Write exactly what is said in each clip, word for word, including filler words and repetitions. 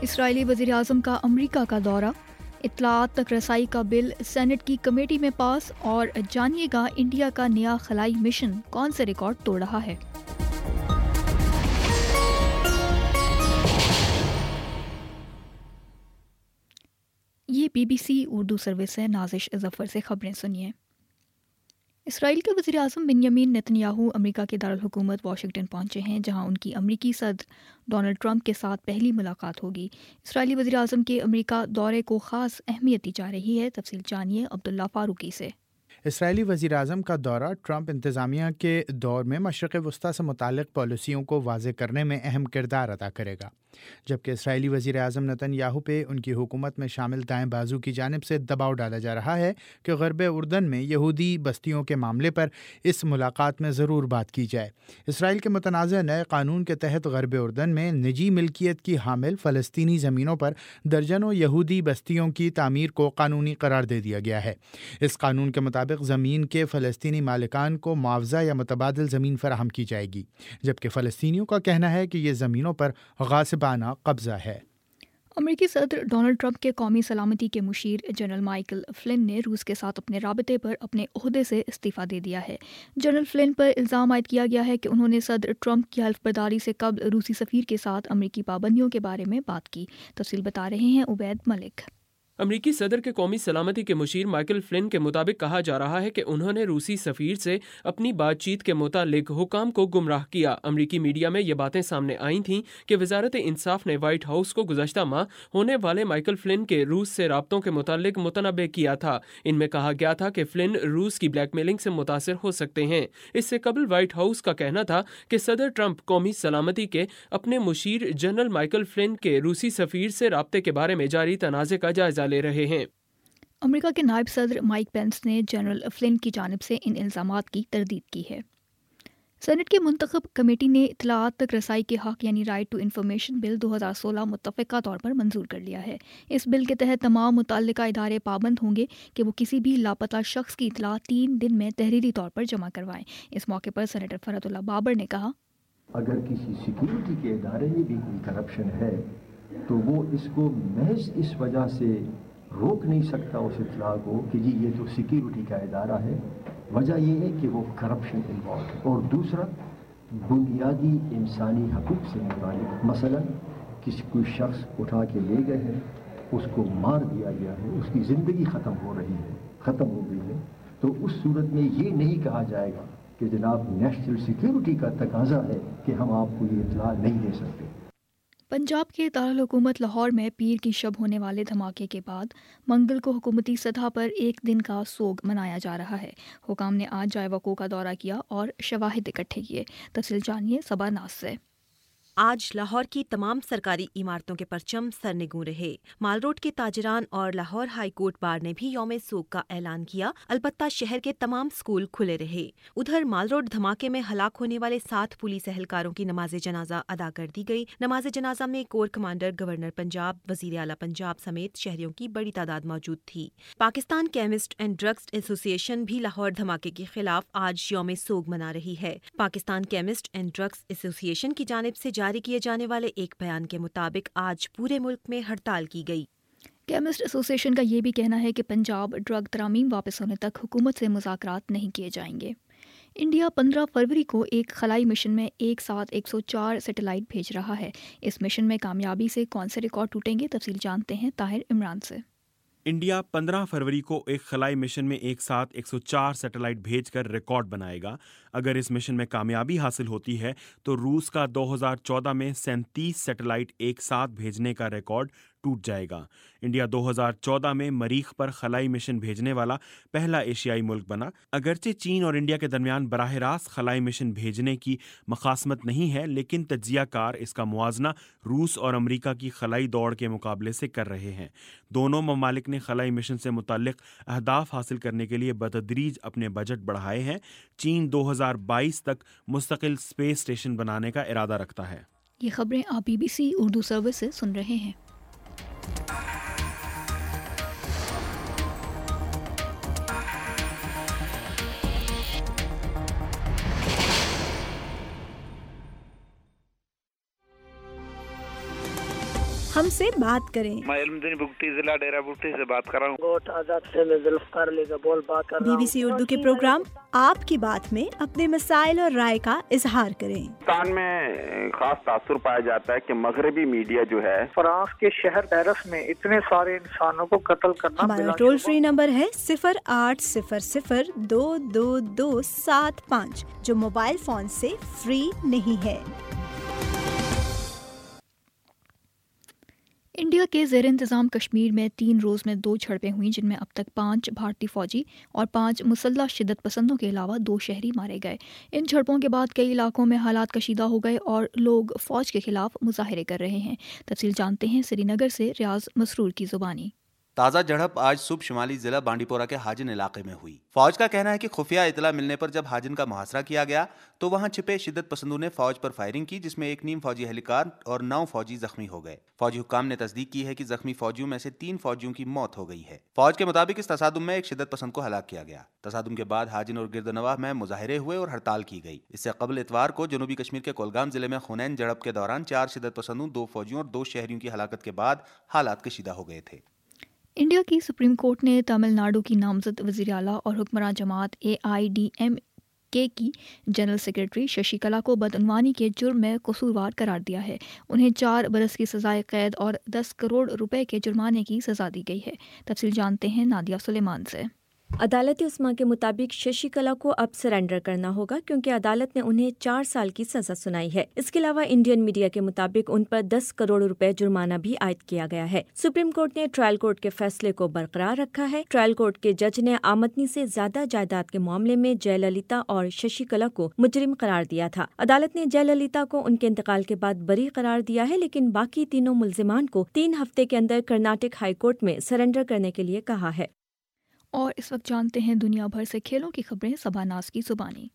اسرائیلی وزیراعظم کا امریکہ کا دورہ، اطلاعات تک رسائی کا بل سینٹ کی کمیٹی میں پاس، اور جانیے گا انڈیا کا نیا خلائی مشن کون سے ریکارڈ توڑ رہا ہے۔ یہ B B C Urdu service ہے، نازش ظفر سے خبریں سنیے۔ اسرائیل کے وزیر اعظم بنیامین نتن یاہو امریکہ کے دارالحکومت واشنگٹن پہنچے ہیں، جہاں ان کی امریکی صدر ڈونلڈ ٹرمپ کے ساتھ پہلی ملاقات ہوگی۔ اسرائیلی وزیر اعظم کے امریکہ دورے کو خاص اہمیت دی جا رہی ہے، تفصیل جانیے عبداللہ فاروقی سے۔ اسرائیلی وزیر اعظم کا دورہ ٹرمپ انتظامیہ کے دور میں مشرق وسطیٰ سے متعلق پالیسیوں کو واضح کرنے میں اہم کردار ادا کرے گا، جبکہ اسرائیلی وزیر اعظم نتن یاہو پہ ان کی حکومت میں شامل دائیں بازو کی جانب سے دباؤ ڈالا جا رہا ہے کہ غرب اردن میں یہودی بستیوں کے معاملے پر اس ملاقات میں ضرور بات کی جائے۔ اسرائیل کے متنازع نئے قانون کے تحت غرب اردن میں نجی ملکیت کی حامل فلسطینی زمینوں پر درجنوں یہودی بستیوں کی تعمیر کو قانونی قرار دے دیا گیا ہے۔ اس قانون کے مطابق زمین کے فلسطینی مالکان کو معاوضہ یا متبادل زمین فراہم کی جائے گی، جبکہ فلسطینیوں کا کہنا ہے کہ یہ زمینوں پر غاصبانہ قبضہ ہے۔ امریکی صدر ڈونلڈ ٹرمپ کے قومی سلامتی کے مشیر جنرل مائیکل فلن نے روس کے ساتھ اپنے رابطے پر اپنے عہدے سے استعفیٰ دے دیا ہے۔ جنرل فلن پر الزام عائد کیا گیا ہے کہ انہوں نے صدر ٹرمپ کی حلف برداری سے قبل روسی سفیر کے ساتھ امریکی پابندیوں کے بارے میں بات کی۔ تفصیل بتا رہے ہیں عبید ملک۔ امریکی صدر کے قومی سلامتی کے مشیر مائیکل فلن کے مطابق کہا جا رہا ہے کہ انہوں نے روسی سفیر سے اپنی بات چیت کے متعلق حکام کو گمراہ کیا۔ امریکی میڈیا میں یہ باتیں سامنے آئی تھیں کہ وزارت انصاف نے وائٹ ہاؤس کو گزشتہ ماہ ہونے والے مائیکل فلن کے روس سے رابطوں کے متعلق متنبع کیا تھا۔ ان میں کہا گیا تھا کہ فلن روس کی بلیک میلنگ سے متاثر ہو سکتے ہیں۔ اس سے قبل وائٹ ہاؤس کا کہنا تھا کہ صدر ٹرمپ قومی سلامتی کے اپنے مشیر جنرل مائیکل فلن کے روسی سفیر سے رابطے کے بارے میں جاری تنازع کا جائزہ لے رہے ہیں۔ امریکہ کے نائب صدر مائک پینس نے جنرل فلن کی جانب سے ان الزامات کی تردید کی ہے۔ سینٹ کی منتخب کمیٹی نے اطلاعات تک رسائی کے حق یعنی رائٹ ٹو انفارمیشن بل دو ہزار سولہ متفقہ طور پر منظور کر لیا ہے۔ اس بل کے تحت تمام متعلقہ ادارے پابند ہوں گے کہ وہ کسی بھی لاپتہ شخص کی اطلاع تین دن میں تحریری طور پر جمع کروائیں۔ اس موقع پر سینیٹر فرحت اللہ بابر نے کہا، اگر کسی سیکیورٹی کے ادارے میں بھی کوئی کرپشن ہے تو وہ اس کو محض اس وجہ سے روک نہیں سکتا اس اطلاع کو کہ جی یہ تو سیکیورٹی کا ادارہ ہے، وجہ یہ ہے کہ وہ کرپشن انوالوڈ ہے۔ اور دوسرا، بنیادی انسانی حقوق سے متعلق مثلا کسی کوئی شخص اٹھا کے لے گئے ہیں، اس کو مار دیا گیا ہے، اس کی زندگی ختم ہو رہی ہے ختم ہو گئی ہے تو اس صورت میں یہ نہیں کہا جائے گا کہ جناب نیشنل سیکیورٹی کا تقاضا ہے کہ ہم آپ کو یہ اطلاع نہیں دے سکتے۔ پنجاب کے دارالحکومت لاہور میں پیر کی شب ہونے والے دھماکے کے بعد منگل کو حکومتی سطح پر ایک دن کا سوگ منایا جا رہا ہے۔ حکام نے آج جائے وقوع کا دورہ کیا اور شواہد اکٹھے کیے۔ تفصیل جانیے صبا ناز سے۔ آج لاہور کی تمام سرکاری عمارتوں کے پرچم سرنگوں رہے۔ مال روڈ کے تاجران اور لاہور ہائی کورٹ بار نے بھی یوم سوگ کا اعلان کیا، البتہ شہر کے تمام سکول کھلے رہے۔ ادھر مال روڈ دھماکے میں ہلاک ہونے والے سات پولیس اہلکاروں کی نماز جنازہ ادا کر دی گئی۔ نماز جنازہ میں کور کمانڈر، گورنر پنجاب، وزیر اعلیٰ پنجاب سمیت شہریوں کی بڑی تعداد موجود تھی۔ پاکستان کیمسٹ اینڈ ڈرگس ایسوسی ایشن بھی لاہور دھماکے کے خلاف آج یوم سوگ منا رہی ہے۔ پاکستان کیمسٹ اینڈ ڈرگس ایسوسی ایشن کی جانب سے جاری کیے جانے والے ایک بیان کے مطابق آج پورے ملک میں ہڑتال کی گئی۔ کیمسٹ ایسوسی ایشن کا یہ بھی کہنا ہے کہ پنجاب ڈرگ ترامیم واپس ہونے تک حکومت سے مذاکرات نہیں کیے جائیں گے۔ انڈیا پندرہ فروری کو ایک خلائی مشن میں ایک ساتھ ایک سو چار سیٹلائٹ بھیج رہا ہے۔ اس مشن میں کامیابی سے کون سے ریکارڈ ٹوٹیں گے، تفصیل جانتے ہیں طاہر عمران سے۔ انڈیا پندرہ فروری کو ایک خلائی مشن میں ایک ساتھ ایک سو چار سیٹلائٹ بھیج کر ریکارڈ بنائے گا۔ اگر اس مشن میں کامیابی حاصل ہوتی ہے تو روس کا دو ہزار چودہ میں سینتیس سیٹلائٹ ایک ساتھ بھیجنے کا ریکارڈ ٹوٹ جائے گا۔ انڈیا دو ہزار چودہ میں مریخ پر خلائی مشن بھیجنے والا پہلا ایشیائی ملک بنا۔ اگرچہ چین اور انڈیا کے درمیان براہ راست خلائی مشن بھیجنے کی مخاصمت نہیں ہے، لیکن تجزیہ کار اس کا موازنہ روس اور امریکہ کی خلائی دوڑ کے مقابلے سے کر رہے ہیں۔ دونوں ممالک نے خلائی مشن سے متعلق اہداف حاصل کرنے کے لیے بتدریج اپنے بجٹ بڑھائے ہیں۔ چین دو ہزار بائیس تک مستقل اسپیس اسٹیشن بنانے کا ارادہ رکھتا ہے۔ یہ خبریں آپ B B C Urdu service سے سن رہے ہیں۔ ہم سے بات کریں۔ میں علمدین بگٹی ضلع ڈیرہ بگٹی سے بات کر رہا ہوں۔ گوٹ آزاد سے میں ذوالفقار علی کا بول بات کر رہا ہوں۔ بی بی سی اردو کے پروگرام آپ کی بات میں اپنے مسائل اور رائے کا اظہار کریں۔ پاکستان میں خاص تاثر پایا جاتا ہے کہ مغربی میڈیا جو ہے فرانس کے شہر پیرس میں اتنے سارے انسانوں کو قتل کرنا۔ ہمارا ٹول فری نمبر ہے صفر آٹھ صفر صفر دو دو دو سات پانچ جو موبائل فون سے فری نہیں ہے۔ انڈیا کے زیر انتظام کشمیر میں تین روز میں دو جھڑپیں ہوئیں جن میں اب تک پانچ بھارتی فوجی اور پانچ مسلح شدت پسندوں کے علاوہ دو شہری مارے گئے۔ ان جھڑپوں کے بعد کئی علاقوں میں حالات کشیدہ ہو گئے اور لوگ فوج کے خلاف مظاہرے کر رہے ہیں۔ تفصیل جانتے ہیں سری نگر سے ریاض مسرور کی زبانی۔ تازہ جھڑپ آج صبح شمالی ضلع بانڈی پورہ کے حاجن علاقے میں ہوئی۔ فوج کا کہنا ہے کہ خفیہ اطلاع ملنے پر جب حاجن کا محاصرہ کیا گیا تو وہاں چھپے شدت پسندوں نے فوج پر فائرنگ کی جس میں ایک نیم فوجی اہلکار اور نو فوجی زخمی ہو گئے۔ فوجی حکام نے تصدیق کی ہے کہ زخمی فوجیوں میں سے تین فوجیوں کی موت ہو گئی ہے۔ فوج کے مطابق اس تصادم میں ایک شدت پسند کو ہلاک کیا گیا۔ تصادم کے بعد حاجن اور گردنواہ میں مظاہرے ہوئے اور ہڑتال کی گئی۔ اس سے قبل اتوار کو جنوبی کشمیر کے کولگام ضلع میں خونین جھڑپ کے دوران چار شدت پسندوں، دو فوجیوں اور دو شہریوں کی ہلاکت کے بعد حالات کشیدہ ہو گئے تھے۔ انڈیا کی سپریم کورٹ نے تمل ناڈو کی نامزد وزیر اعلیٰ اور حکمراں جماعت اے آئی ڈی ایم کے کی جنرل سیکرٹری ششی کلا کو بدعنوانی کے جرم میں قصوروار قرار دیا ہے۔ انہیں چار برس کی سزائے قید اور دس کروڑ روپے کے جرمانے کی سزا دی گئی ہے۔ تفصیل جانتے ہیں نادیہ سلیمان سے۔ عدالت عثمیٰ کے مطابق ششی کلا کو اب سرنڈر کرنا ہوگا کیونکہ عدالت نے انہیں چار سال کی سزا سنائی ہے۔ اس کے علاوہ انڈین میڈیا کے مطابق ان پر دس کروڑ روپے جرمانہ بھی عائد کیا گیا ہے۔ سپریم کورٹ نے ٹرائل کورٹ کے فیصلے کو برقرار رکھا ہے۔ ٹرائل کورٹ کے جج نے آمدنی سے زیادہ جائیداد کے معاملے میں جے للیتا اور ششی کلا کو مجرم قرار دیا تھا۔ عدالت نے جے للیتا کو ان کے انتقال کے بعد بری قرار دیا ہے لیکن باقی تینوں ملزمان کو تین ہفتے کے اندر کرناٹک ہائی کورٹ میں سرنڈر کرنے کے لیے کہا ہے۔ اور اس وقت جانتے ہیں دنیا بھر سے کھیلوں کی خبریں صبا ناز کی زبانی۔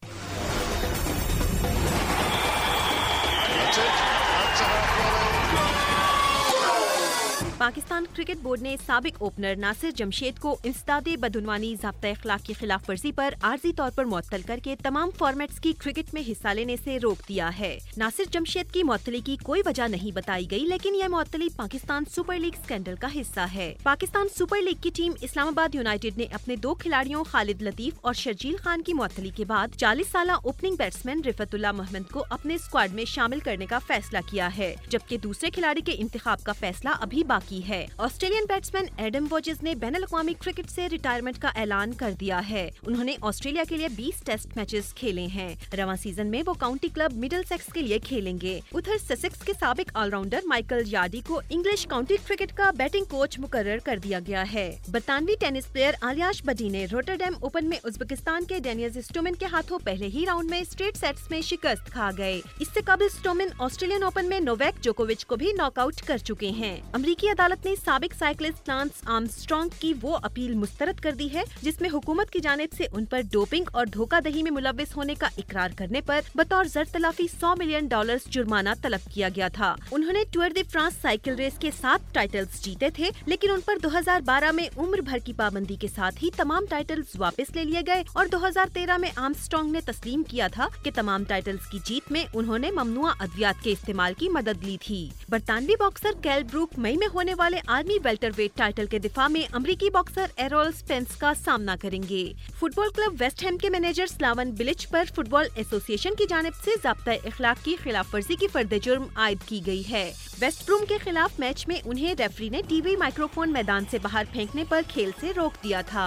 پاکستان کرکٹ بورڈ نے سابق اوپنر ناصر جمشید کو انسداد بدعنوانی ضابطہ اخلاق کی خلاف ورزی پر عارضی طور پر معطل کر کے تمام فارمیٹس کی کرکٹ میں حصہ لینے سے روک دیا ہے۔ ناصر جمشید کی معطلی کی کوئی وجہ نہیں بتائی گئی لیکن یہ معطلی پاکستان سپر لیگ اسکینڈل کا حصہ ہے۔ پاکستان سپر لیگ کی ٹیم اسلام آباد یونائیٹڈ نے اپنے دو کھلاڑیوں خالد لطیف اور شرجیل خان کی معطلی کے بعد چالیس سالہ اوپننگ بیٹسمین رفعت اللہ محمد کو اپنے اسکواڈ میں شامل کرنے کا فیصلہ کیا ہے، جبکہ دوسرے کھلاڑی کے انتخاب کا فیصلہ ابھی باقی ہے۔ آسٹریلین بیٹسمین ایڈم ووجز نے بین الاقوامی کرکٹ سے ریٹائرمنٹ کا اعلان کر دیا ہے۔ انہوں نے آسٹریلیا کے لیے بیس ٹیسٹ میچز کھیلے ہیں۔ رواں سیزن میں وہ کاؤنٹی کلب مڈل سیکس کے لیے کھیلیں گے۔ ادھر سسیکس کے سابق آل راؤنڈر مائیکل یارڈی کو انگلش کاؤنٹی کرکٹ کا بیٹنگ کوچ مقرر کر دیا گیا ہے۔ برطانوی ٹینس پلیئر آلیاش بڈی نے روٹرڈیم اوپن میں ازبکستان کے ڈینیز اسٹومن کے ہاتھوں پہلے ہی راؤنڈ میں اسٹریٹ سیٹس میں شکست کھا گئے۔ اس سے قبل اسٹومن آسٹریلین اوپن میں نوویک جوکووچ کو بھی ناک آؤٹ کر چکے ہیں۔ امریکی عدالت نے سابق سائیکلسٹ لانس آرمسٹرانگ کی وہ اپیل مسترد کر دی ہے جس میں حکومت کی جانب سے ان پر ڈوپنگ اور دھوکہ دہی میں ملوث ہونے کا اقرار کرنے پر بطور زر تلافی سو ملین ڈالرز جرمانہ طلب کیا گیا تھا۔ انہوں نے Tour de France cycle race کے سات ٹائٹلز جیتے تھے لیکن ان پر دو ہزار بارہ میں عمر بھر کی پابندی کے ساتھ ہی تمام ٹائٹلز واپس لے لیے گئے اور دو ہزار تیرہ میں آرمسٹرانگ نے تسلیم کیا تھا کہ تمام ٹائٹلز کی جیت میں انہوں نے ممنوعہ ادویات کے استعمال کی مدد لی تھی۔ برطانوی باکسر کیل بروک مئی میں ہونے والے عالمی ویلٹر ویٹ ٹائٹل کے دفاع میں امریکی باکسر ایرول سپینس کا سامنا کریں گے۔ Football club West Ham کے مینیجر سلاون بلچ پر فٹ بال ایسوسی ایشن کی جانب سے ضابطہ اخلاق کی خلاف ورزی کی فرد جرم عائد کی گئی ہے۔ ویسٹ بروم کے خلاف میچ میں انہیں ریفری نے ٹی وی مائکرو فون میدان سے باہر پھینکنے پر کھیل سے روک دیا تھا۔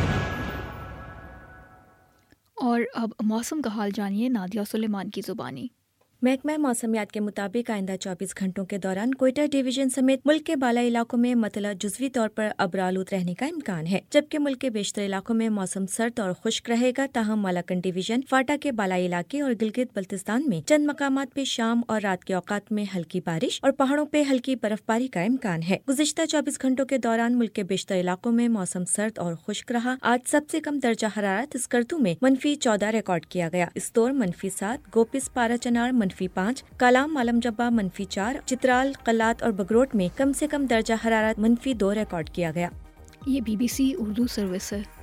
اور اب موسم کا حال جانیے نادیہ سلیمان کی زبانی۔ محکمہ موسمیات کے مطابق آئندہ چوبیس گھنٹوں کے دوران کوئٹہ ڈویژن سمیت ملک کے بالائی علاقوں میں مطلع جزوی طور پر ابرآلود رہنے کا امکان ہے، جبکہ ملک کے بیشتر علاقوں میں موسم سرد اور خشک رہے گا۔ تاہم مالاکنڈ ڈویژن، فاٹا کے بالائی علاقے اور گلگت بلتستان میں چند مقامات پہ شام اور رات کے اوقات میں ہلکی بارش اور پہاڑوں پہ ہلکی برف باری کا امکان ہے۔ گزشتہ چوبیس گھنٹوں کے دوران ملک کے بیشتر علاقوں میں موسم سرد اور خشک رہا۔ آج سب سے کم درجہ حرارت اسکردو میں منفی چودہ ریکارڈ کیا گیا، استور منفی سات، گوپس پارا چنار منفی پانچ، کالام مالم جبہ منفی چار، چترال، قلات اور بگروٹ میں کم سے کم درجہ حرارت منفی دو ریکارڈ کیا گیا۔ یہ B B C Urdu service ہے۔